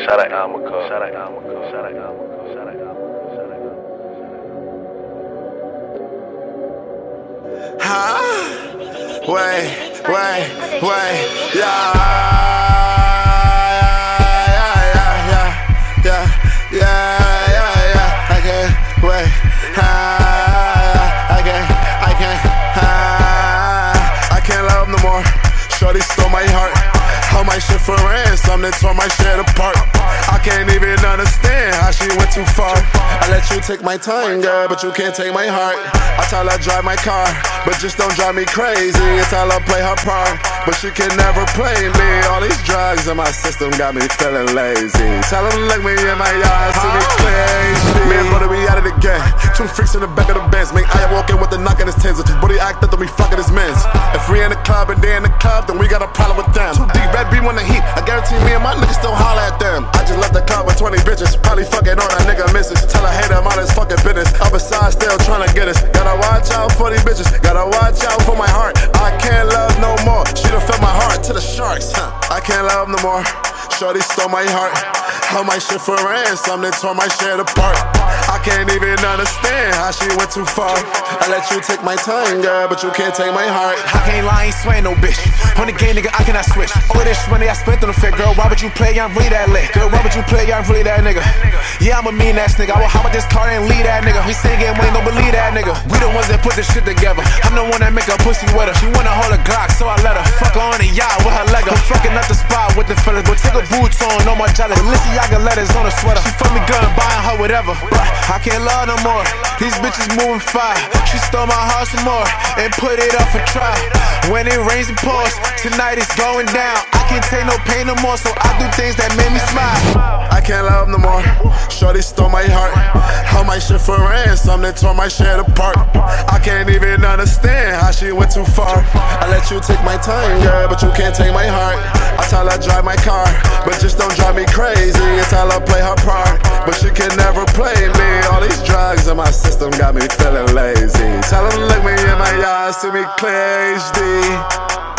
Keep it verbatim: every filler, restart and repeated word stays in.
Shout out Almaco. Shout out Almaco. Shout out Almaco. Shout out Almaco. Shout out Almaco. Huh? Wait, wait, wait, yeah, yeah, yeah, yeah, yeah, yeah, yeah. I can't wait. Ah, I can't, I can't, ah, I can't love no more. Shorty stole my heart. Held my shit for ransom, then tore my shit apart. I can't even understand how she went too far. I let you take my time, girl, but you can't take my heart. I tell her drive my car, but just don't drive me crazy. I tell her play her part, but she can never play me. All these drugs in my system got me feeling lazy. Tell them look me in my eyes, see me crazy. Me and brother, we out of the game. Two freaks in the back of the Benz. Make I walk in with the knock in his tins. If his booty act up, then we fucking his mens. If we in the club and they in the club, then we got a problem with them. Too deep, red beam on the heat. I guarantee me and my niggas still holler at them. I just left the club with twenty bitches. Probably fucking on that nigga missus. Tell her hate him all his fucking business. Up beside still trying to get us. Gotta watch out for these bitches. Gotta watch out for my heart. I can't love no more. She done filled my heart to the sharks. Huh. I can't love no more. Shorty stole my heart. Held my shit for ransom, then tore my shit apart. I can't even understand how she went too far. I let you take my time, girl, but you can't take my heart. I can't lie, I ain't swearing no bitch. On the game, nigga, I cannot switch. All this money I spent on the fit, girl, why would you play? I'm really that lit. Girl, why would you play? I'm really that nigga. Yeah, I'm a mean ass nigga. I will hop with this car and leave that nigga. We singing, we ain't don't believe that nigga. We the ones that put this shit together. I'm the one that make her pussy with her. She wanna hold a Glock, so I let her fuck her on the yacht with her leg up. I'm fucking up the spot with the fellas, but take her boots on, no more jealous. Balenciaga letters on her sweater. She fuck me good, buying her whatever. I can't love no more. These bitches moving fire. She stole my heart some more and put it up for trial. When it rains and pours, tonight it's going down. I can't take no pain no more, so I do things that make me smile. I can't love no more. Shorty stole my heart. Held my shit for ransom, then tore my shit apart. I can't even understand how she went too far. I let you take my time, girl, but you can't take my heart. I tell her drive my car, but just don't drive me crazy. I tell her play her part, but she can never play me. All these drugs in my system got me feeling lazy. Tell them look me in my eyes, see me clear H D.